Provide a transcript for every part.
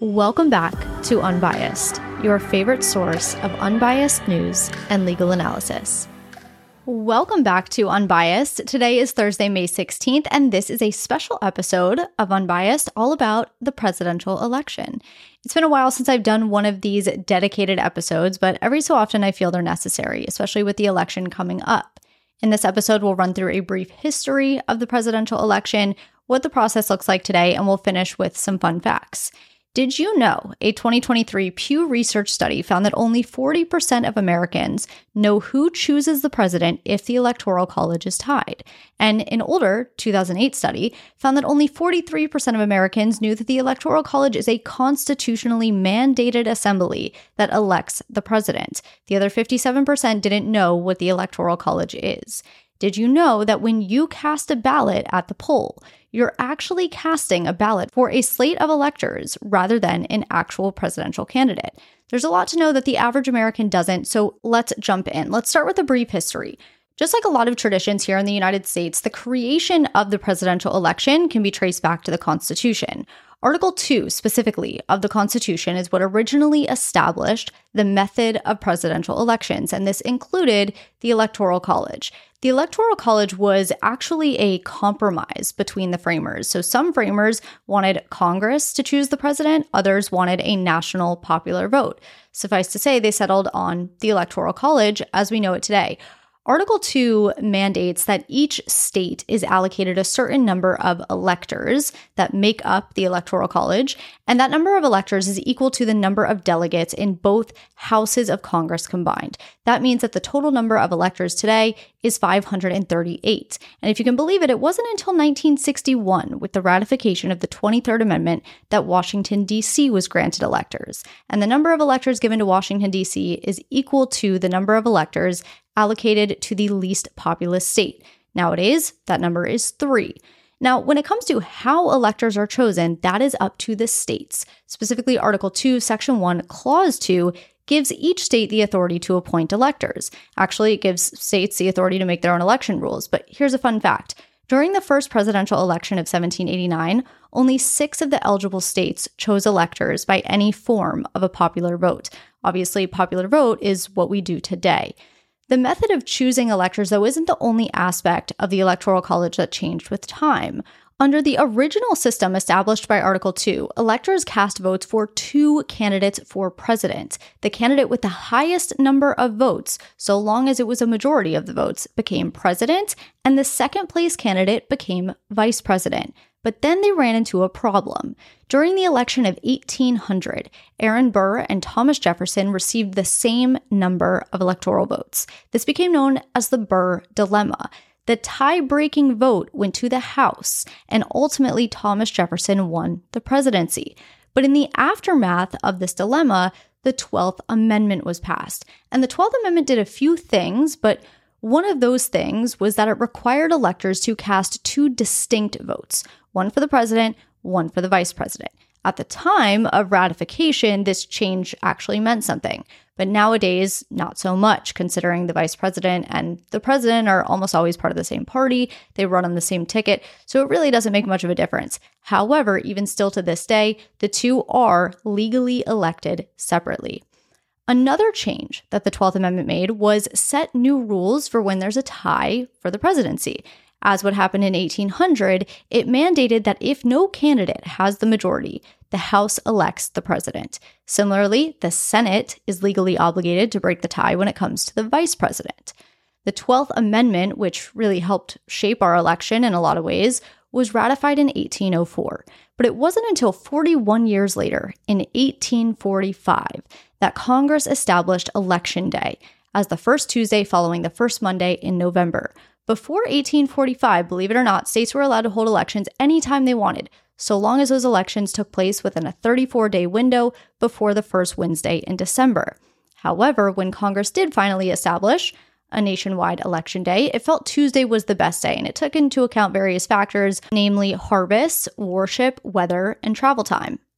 Welcome back to Unbiased, your favorite source of unbiased news and legal analysis. Welcome back to Unbiased. Today is Thursday, May 16th, and this is a special episode of Unbiased all about the presidential election. It's been a while since I've done one of these dedicated episodes, but every so often I feel they're necessary, especially with the election coming up. In this episode, we'll run through a brief history of the presidential election, what the process looks like today, and we'll finish with some fun facts. Did you know a 2023 Pew Research study found that only 40% of Americans know who chooses the president if the Electoral College is tied? And an older 2008 study found that only 43% of Americans knew that the Electoral College is a constitutionally mandated assembly that elects the president. The other 57% didn't know what the Electoral College is. Did you know that when you cast a ballot at the poll, you're actually casting a ballot for a slate of electors rather than an actual presidential candidate? There's a lot to know that the average American doesn't, so let's jump in. Let's start with a brief history. Just like a lot of traditions here in the United States, the creation of the presidential election can be traced back to the Constitution. Article 2, specifically, of the Constitution is what originally established the method of presidential elections, and this included the Electoral College. The Electoral College was actually a compromise between the framers. So some framers wanted Congress to choose the president, others wanted a national popular vote. Suffice to say, they settled on the Electoral College as we know it today. Article 2 mandates that each state is allocated a certain number of electors that make up the Electoral College, and that number of electors is equal to the number of delegates in both houses of Congress combined. That means that the total number of electors today is 538. And if you can believe it, it wasn't until 1961, with the ratification of the 23rd Amendment, that Washington, D.C. was granted electors. And the number of electors given to Washington, D.C. is equal to the number of electors allocated to the least populous state. Nowadays, that number is 3. Now, when it comes to how electors are chosen, that is up to the states. Specifically, Article 2, Section 1, Clause 2 gives each state the authority to appoint electors. Actually, it gives states the authority to make their own election rules. But here's a fun fact. During the first presidential election of 1789, only 6 of the eligible states chose electors by any form of a popular vote. Obviously, popular vote is what we do today. The method of choosing electors, though, isn't the only aspect of the Electoral College that changed with time. Under the original system established by Article 2, electors cast votes for 2 candidates for president. The candidate with the highest number of votes, so long as it was a majority of the votes, became president, and the second place candidate became vice president. But then they ran into a problem. During the election of 1800, Aaron Burr and Thomas Jefferson received the same number of electoral votes. This became known as the Burr Dilemma. The tie-breaking vote went to the House, and ultimately Thomas Jefferson won the presidency. But in the aftermath of this dilemma, the 12th Amendment was passed. And the 12th Amendment did a few things, but one of those things was that it required electors to cast 2 distinct votes, one for the president, one for the vice president. At the time of ratification, this change actually meant something. But nowadays, not so much, considering the vice president and the president are almost always part of the same party. They run on the same ticket, so it really doesn't make much of a difference. However, even still to this day, the 2 are legally elected separately. Another change that the 12th Amendment made was set new rules for when there's a tie for the presidency. As what happened in 1800, it mandated that if no candidate has the majority, the House elects the president. Similarly, the Senate is legally obligated to break the tie when it comes to the vice president. The 12th Amendment, which really helped shape our election in a lot of ways, was ratified in 1804. But it wasn't until 41 years later, in 1845, that Congress established Election Day as the first Tuesday following the first Monday in November. Before 1845, believe it or not, states were allowed to hold elections anytime they wanted, so long as those elections took place within a 34-day window before the first Wednesday in December. However, when Congress did finally establish a nationwide election day, it felt Tuesday was the best day, and it took into account various factors, namely harvests, worship, weather, and travel time.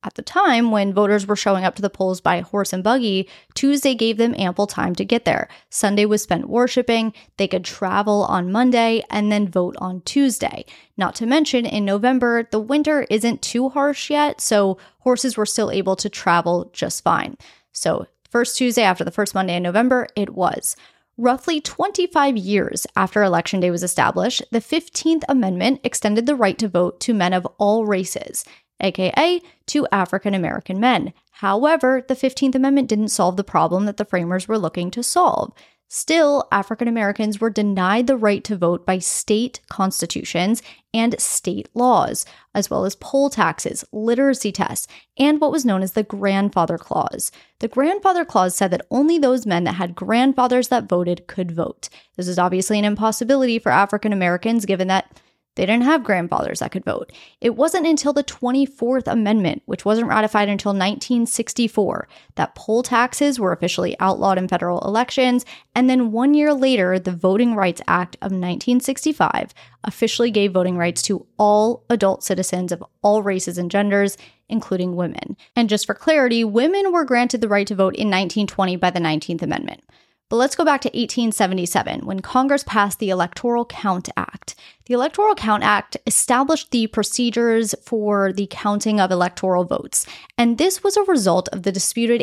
At the time, when voters were showing up to the polls by horse and buggy, Tuesday gave them ample time to get there. Sunday was spent worshiping, they could travel on Monday, and then vote on Tuesday. Not to mention, in November, the winter isn't too harsh yet, so horses were still able to travel just fine. So, first Tuesday after the first Monday in November, it was. Roughly 25 years after Election Day was established, the 15th Amendment extended the right to vote to men of all races, aka to African American men. However, the 15th Amendment didn't solve the problem that the framers were looking to solve. Still, African Americans were denied the right to vote by state constitutions and state laws, as well as poll taxes, literacy tests, and what was known as the Grandfather Clause. The Grandfather Clause said that only those men that had grandfathers that voted could vote. This is obviously an impossibility for African Americans, given that they didn't have grandfathers that could vote. It wasn't until the 24th Amendment, which wasn't ratified until 1964, that poll taxes were officially outlawed in federal elections, and then 1 year later, the Voting Rights Act of 1965 officially gave voting rights to all adult citizens of all races and genders, including women. And just for clarity, women were granted the right to vote in 1920 by the 19th Amendment. But let's go back to 1877, when Congress passed the Electoral Count Act. The Electoral Count Act established the procedures for the counting of electoral votes, and this was a result of the disputed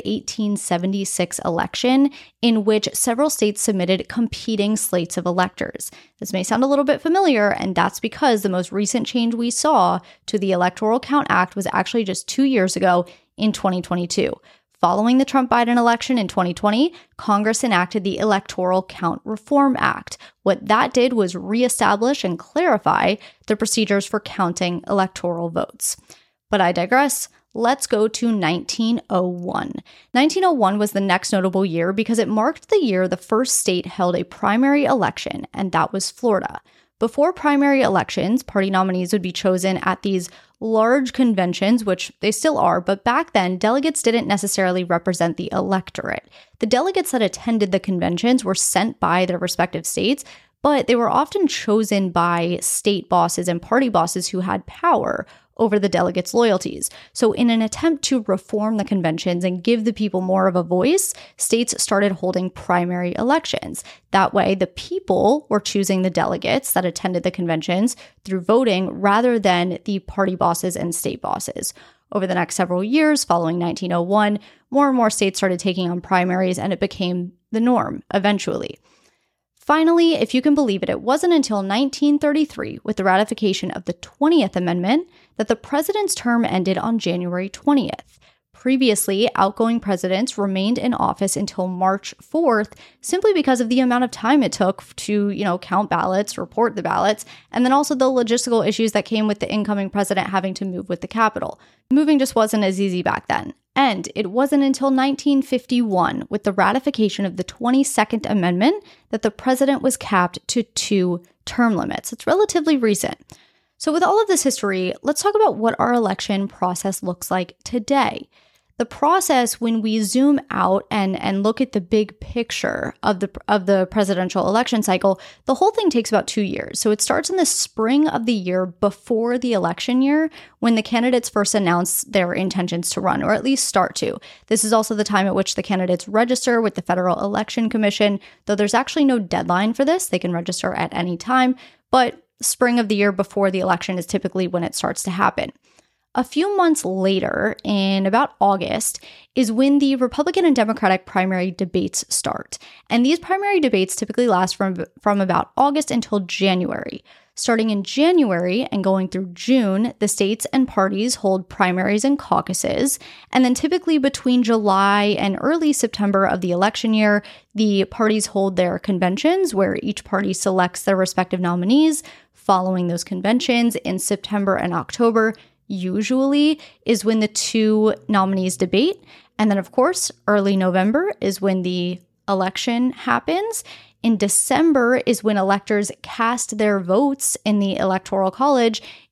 1876 election, in which several states submitted competing slates of electors. This may sound a little bit familiar, and that's because the most recent change we saw to the Electoral Count Act was actually just 2 years ago in 2022. Following the Trump-Biden election in 2020, Congress enacted the Electoral Count Reform Act. What that did was reestablish and clarify the procedures for counting electoral votes. But I digress. Let's go to 1901. 1901 was the next notable year because it marked the year the first state held a primary election, and that was Florida. Before primary elections, party nominees would be chosen at these large conventions, which they still are, but back then, delegates didn't necessarily represent the electorate. The delegates that attended the conventions were sent by their respective states, but they were often chosen by state bosses and party bosses who had power over the delegates' loyalties. So in an attempt to reform the conventions and give the people more of a voice, states started holding primary elections. That way, the people were choosing the delegates that attended the conventions through voting rather than the party bosses and state bosses. Over the next several years, following 1901, more and more states started taking on primaries, and it became the norm eventually. Finally, if you can believe it, it wasn't until 1933, with the ratification of the 20th Amendment, that the president's term ended on January 20th. Previously, outgoing presidents remained in office until March 4th, simply because of the amount of time it took to, count ballots, report the ballots, and then also the logistical issues that came with the incoming president having to move with the Capitol. Moving just wasn't as easy back then. And it wasn't until 1951, with the ratification of the 22nd Amendment, that the president was capped to 2 term limits. It's relatively recent. So with all of this history, let's talk about what our election process looks like today. The process, when we zoom out and look at the big picture of the presidential election cycle, the whole thing takes about 2 years. So it starts in the spring of the year before the election year, when the candidates first announce their intentions to run, or at least start to. This is also the time at which the candidates register with the Federal Election Commission, though there's actually no deadline for this. They can register at any time, but spring of the year before the election is typically when it starts to happen. A few months later, in about August, is when the Republican and Democratic primary debates start. And these primary debates typically last from about August until January. Starting in January and going through June, the states and parties hold primaries and caucuses. And then typically between July and early September of the election year, the parties hold their conventions where each party selects their respective nominees. Following those conventions in September and October, usually is when the 2 nominees debate. And then, of course, early November is when the election happens. In December is when electors cast their votes in the Electoral College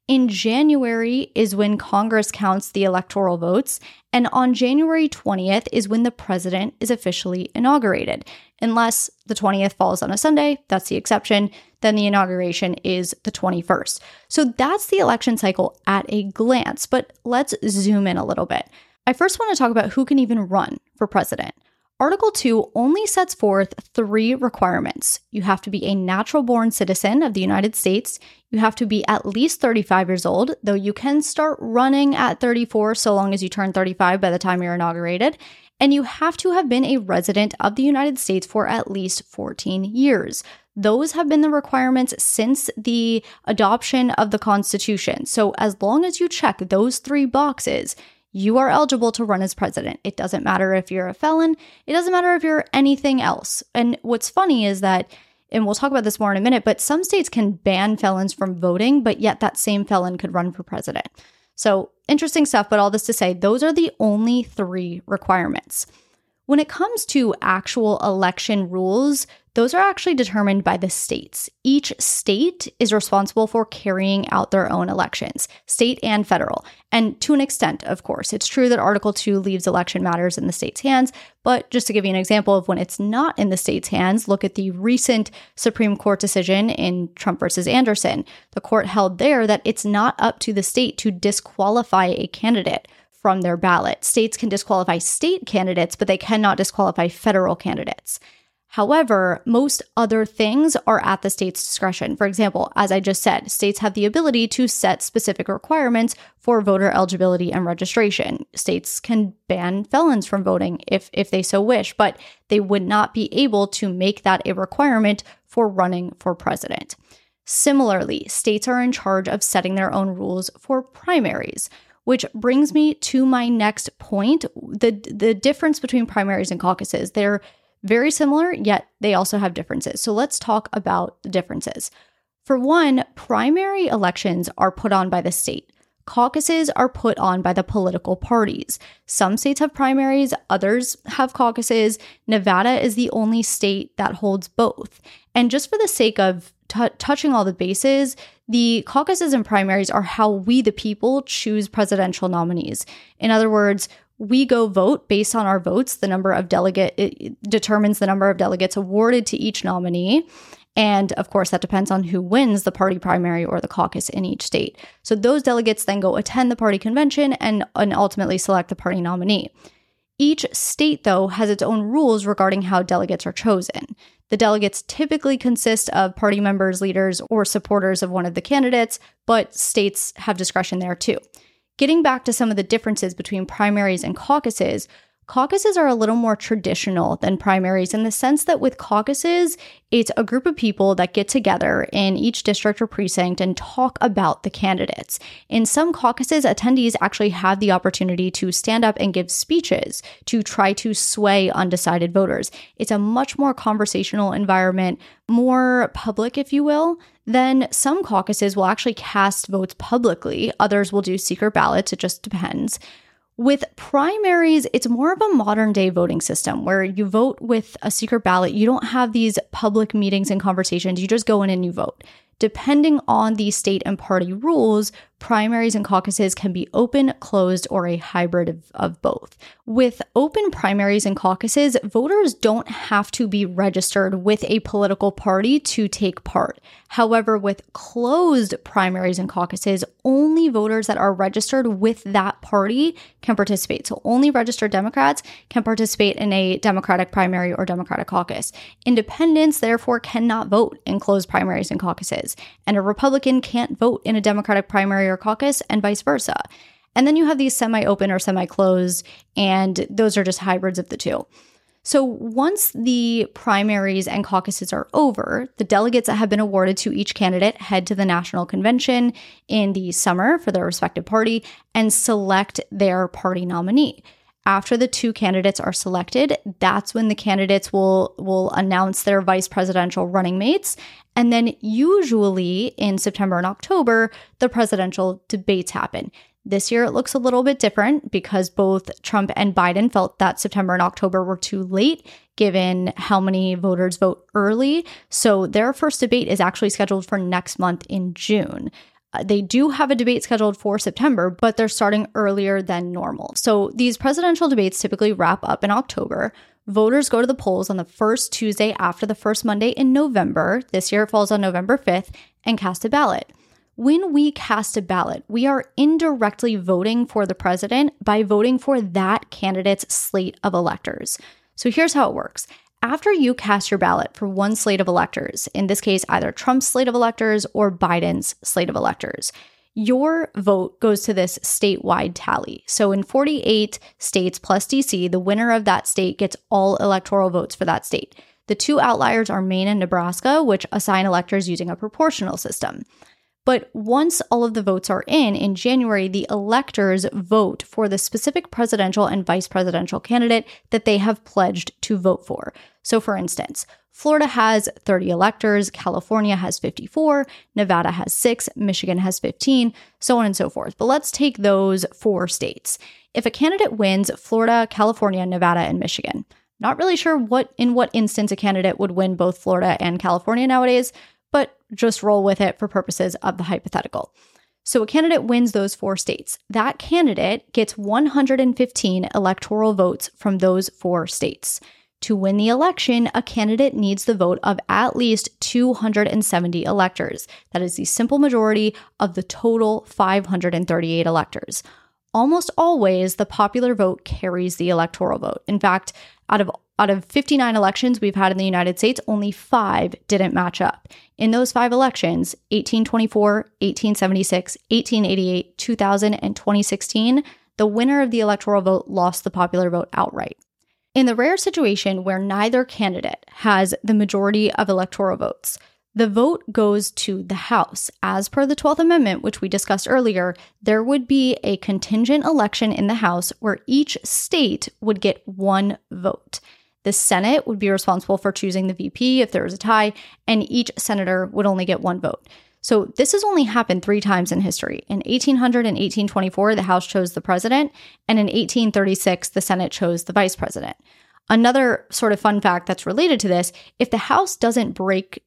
In January is when Congress counts the electoral votes, and on January 20th is when the president is officially inaugurated. Unless the 20th falls on a Sunday, that's the exception, then the inauguration is the 21st. So that's the election cycle at a glance, but let's zoom in a little bit. I first want to talk about who can even run for president. Article 2 only sets forth 3 requirements. You have to be a natural-born citizen of the United States. You have to be at least 35 years old, though you can start running at 34 so long as you turn 35 by the time you're inaugurated. And you have to have been a resident of the United States for at least 14 years. Those have been the requirements since the adoption of the Constitution. So as long as you check those 3 boxes, you are eligible to run as president. It doesn't matter if you're a felon. It doesn't matter if you're anything else. And what's funny is that, and we'll talk about this more in a minute, but some states can ban felons from voting, but yet that same felon could run for president. So interesting stuff, but all this to say, those are the only 3 requirements. When it comes to actual election rules, those are actually determined by the states. Each state is responsible for carrying out their own elections, state and federal. And to an extent, of course, it's true that Article 2 leaves election matters in the state's hands. But just to give you an example of when it's not in the state's hands, look at the recent Supreme Court decision in Trump versus Anderson. The court held there that it's not up to the state to disqualify a candidate from their ballot. States can disqualify state candidates, but they cannot disqualify federal candidates. However, most other things are at the state's discretion. For example, as I just said, states have the ability to set specific requirements for voter eligibility and registration. States can ban felons from voting if they so wish, but they would not be able to make that a requirement for running for president. Similarly, states are in charge of setting their own rules for primaries, which brings me to my next point, the difference between primaries and caucuses. They're very similar, yet they also have differences. So let's talk about the differences. For one, primary elections are put on by the state. Caucuses are put on by the political parties. Some states have primaries, others have caucuses. Nevada is the only state that holds both. And just for the sake of touching all the bases, the caucuses and primaries are how we, the people, choose presidential nominees. In other words, we go vote based on our votes. It determines the number of delegates awarded to each nominee. And of course, that depends on who wins the party primary or the caucus in each state. So those delegates then go attend the party convention and ultimately select the party nominee. Each state, though, has its own rules regarding how delegates are chosen. The delegates typically consist of party members, leaders, or supporters of one of the candidates, but states have discretion there too. Getting back to some of the differences between primaries and caucuses, caucuses are a little more traditional than primaries in the sense that with caucuses, it's a group of people that get together in each district or precinct and talk about the candidates. In some caucuses, attendees actually have the opportunity to stand up and give speeches to try to sway undecided voters. It's a much more conversational environment, more public, if you will. Then some caucuses will actually cast votes publicly. Others will do secret ballots. It just depends. With primaries, it's more of a modern day voting system where you vote with a secret ballot. You don't have these public meetings and conversations. You just go in and you vote. Depending on the state and party rules, primaries and caucuses can be open, closed, or a hybrid of both. With open primaries and caucuses, voters don't have to be registered with a political party to take part. However, with closed primaries and caucuses, only voters that are registered with that party can participate. So only registered Democrats can participate in a Democratic primary or Democratic caucus. Independents, therefore, cannot vote in closed primaries and caucuses. And a Republican can't vote in a Democratic primary or caucus, and vice versa. And then you have these semi-open or semi-closed, and those are just hybrids of the two. So once the primaries and caucuses are over, the delegates that have been awarded to each candidate head to the national convention in the summer for their respective party and select their party nominee. After the 2 candidates are selected, that's when the candidates will announce their vice presidential running mates. And then usually in September and October, the presidential debates happen. This year, it looks a little bit different because both Trump and Biden felt that September and October were too late, given how many voters vote early. So their first debate is actually scheduled for next month in June. They do have a debate scheduled for September, but they're starting earlier than normal. So these presidential debates typically wrap up in October. Voters go to the polls on the first Tuesday after the first Monday in November. This year it falls on November 5th, and cast a ballot. When we cast a ballot, we are indirectly voting for the president by voting for that candidate's slate of electors. So here's how it works. After you cast your ballot for one slate of electors, in this case, either Trump's slate of electors or Biden's slate of electors, your vote goes to this statewide tally. So in 48 states plus DC, the winner of that state gets all electoral votes for that state. The two outliers are Maine and Nebraska, which assign electors using a proportional system. But once all of the votes are in January, the electors vote for the specific presidential and vice presidential candidate that they have pledged to vote for. So for instance, Florida has 30 electors, California has 54, Nevada has 6, Michigan has 15, so on and so forth. But let's take those 4 states. If a candidate wins Florida, California, Nevada, and Michigan, not really sure in what instance a candidate would win both Florida and California nowadays, but just roll with it for purposes of the hypothetical. So a candidate wins those 4 states. That candidate gets 115 electoral votes from those 4 states. To win the election, a candidate needs the vote of at least 270 electors. That is the simple majority of the total 538 electors. Almost always, the popular vote carries the electoral vote. In fact, out of 59 elections we've had in the United States, only 5 didn't match up. In those 5 elections, 1824, 1876, 1888, 2000, and 2016, the winner of the electoral vote lost the popular vote outright. In the rare situation where neither candidate has the majority of electoral votes, the vote goes to the House. As per the 12th Amendment, which we discussed earlier, there would be a contingent election in the House where each state would get 1 vote. The Senate would be responsible for choosing the VP if there was a tie, and each senator would only get 1 vote. So this has only happened 3 times in history. In 1800 and 1824, the House chose the president, and in 1836, the Senate chose the vice president. Another sort of fun fact that's related to this, if the House doesn't break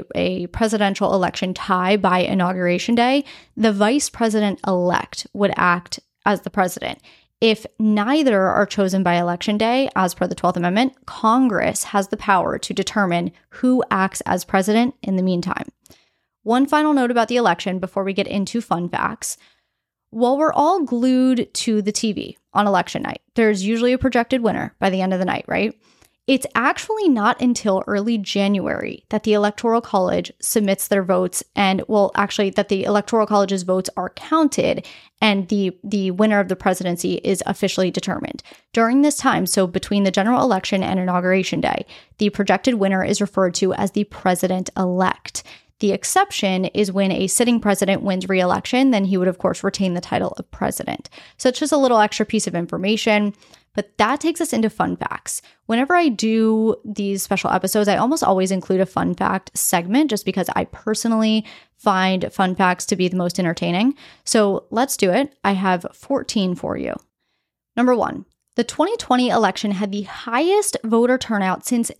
a presidential election tie by Inauguration Day, the vice president-elect would act as the president. If neither are chosen by Election Day, as per the 12th Amendment, Congress has the power to determine who acts as president in the meantime. One final note about the election before we get into fun facts. While we're all glued to the TV on election night, there's usually a projected winner by the end of the night, right? It's actually not until early January that the Electoral College submits their votes and, that the Electoral College's votes are counted and the winner of the presidency is officially determined. During this time, so between the general election and Inauguration Day, the projected winner is referred to as the president-elect. The exception is when a sitting president wins re-election, then he would, of course, retain the title of president. So it's just a little extra piece of information, but that takes us into fun facts. Whenever I do these special episodes, I almost always include a fun fact segment just because I personally find fun facts to be the most entertaining. So let's do it. I have 14 for you. Number 1. The 2020 election had the highest voter turnout since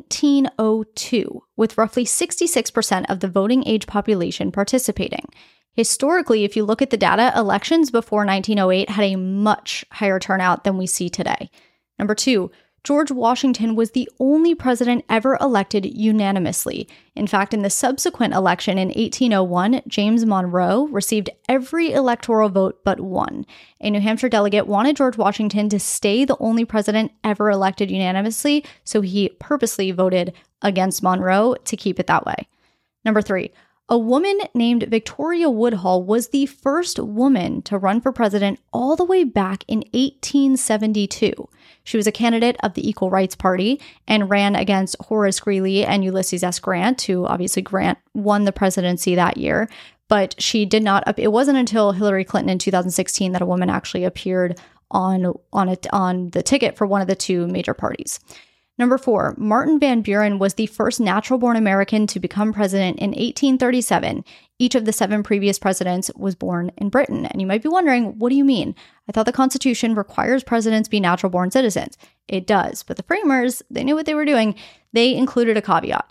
1902, with roughly 66% of the voting age population participating. Historically, if you look at the data, elections before 1908 had a much higher turnout than we see today. Number 2, George Washington was the only president ever elected unanimously. In fact, in the subsequent election in 1801, James Monroe received every electoral vote but 1. A New Hampshire delegate wanted George Washington to stay the only president ever elected unanimously, so he purposely voted against Monroe to keep it that way. Number 3, a woman named Victoria Woodhull was the first woman to run for president all the way back in 1872. She was a candidate of the Equal Rights Party and ran against Horace Greeley and Ulysses S. Grant, who obviously Grant won the presidency that year. But she did not. It wasn't until Hillary Clinton in 2016 that a woman actually appeared on the ticket for one of the 2 major parties. Number 4, Martin Van Buren was the first natural-born American to become president in 1837. Each of the 7 previous presidents was born in Britain. And you might be wondering, what do you mean? I thought the Constitution requires presidents be natural-born citizens. It does, but the framers, they knew what they were doing. They included a caveat.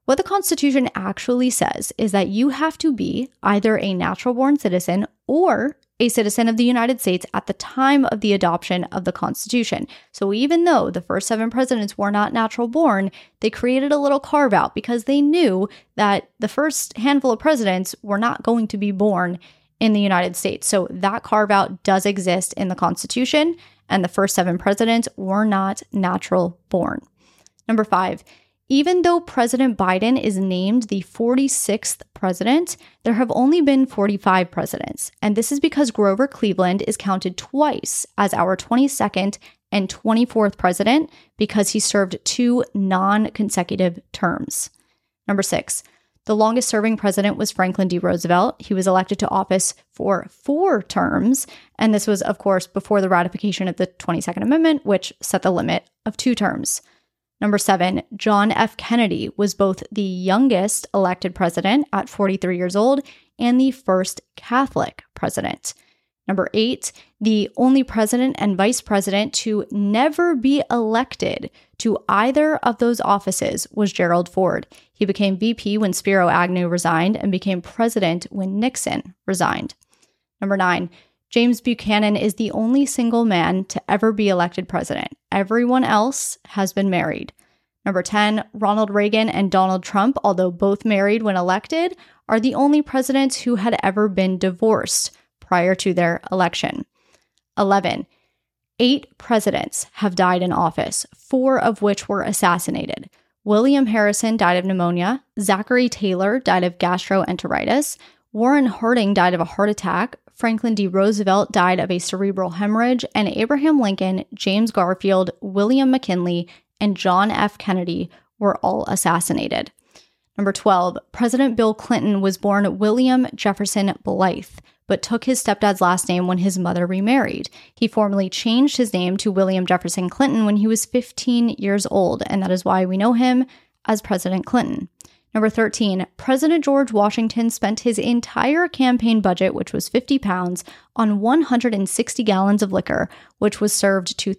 What the Constitution actually says is that you have to be either a natural-born citizen or a citizen of the United States at the time of the adoption of the Constitution. So even though the first 7 presidents were not natural-born, they created a little carve-out because they knew that the first handful of presidents were not going to be born in the United States. So that carve-out does exist in the Constitution, and the first 7 presidents were not natural-born. Number 5. Even though President Biden is named the 46th president, there have only been 45 presidents. And this is because Grover Cleveland is counted twice as our 22nd and 24th president because he served 2 non-consecutive terms. Number 6, the longest serving president was Franklin D. Roosevelt. He was elected to office for 4 terms. And this was, of course, before the ratification of the 22nd Amendment, which set the limit of 2 terms. Number 7, John F. Kennedy was both the youngest elected president at 43 years old and the first Catholic president. Number 8, the only president and vice president to never be elected to either of those offices was Gerald Ford. He became VP when Spiro Agnew resigned and became president when Nixon resigned. Number 9, James Buchanan is the only single man to ever be elected president. Everyone else has been married. Number 10, Ronald Reagan and Donald Trump, although both married when elected, are the only presidents who had ever been divorced prior to their election. 11, 8 presidents have died in office, 4 of which were assassinated. William Harrison died of pneumonia, Zachary Taylor died of gastroenteritis, Warren Harding died of a heart attack, Franklin D. Roosevelt died of a cerebral hemorrhage, and Abraham Lincoln, James Garfield, William McKinley, and John F. Kennedy were all assassinated. Number 12, President Bill Clinton was born William Jefferson Blythe, but took his stepdad's last name when his mother remarried. He formally changed his name to William Jefferson Clinton when he was 15 years old, and that is why we know him as President Clinton. Number 13, President George Washington spent his entire campaign budget, which was £50, on 160 gallons of liquor, which was served to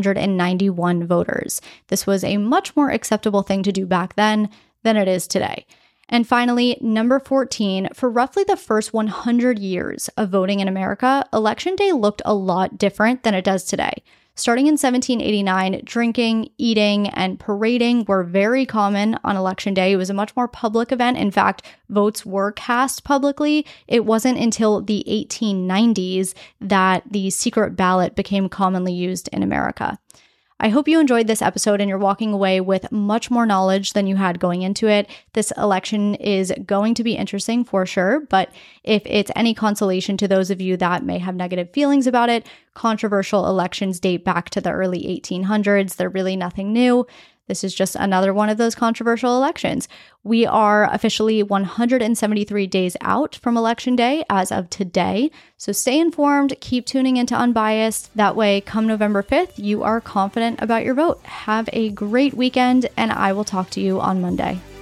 391 voters. This was a much more acceptable thing to do back then than it is today. And finally, number 14, for roughly the first 100 years of voting in America, Election Day looked a lot different than it does today. Starting in 1789, drinking, eating, and parading were very common on Election Day. It was a much more public event. In fact, votes were cast publicly. It wasn't until the 1890s that the secret ballot became commonly used in America. I hope you enjoyed this episode and you're walking away with much more knowledge than you had going into it. This election is going to be interesting for sure, but if it's any consolation to those of you that may have negative feelings about it, controversial elections date back to the early 1800s. They're really nothing new. This is just another one of those controversial elections. We are officially 173 days out from Election Day as of today. So stay informed, keep tuning into Unbiased. That way, come November 5th, you are confident about your vote. Have a great weekend, and I will talk to you on Monday.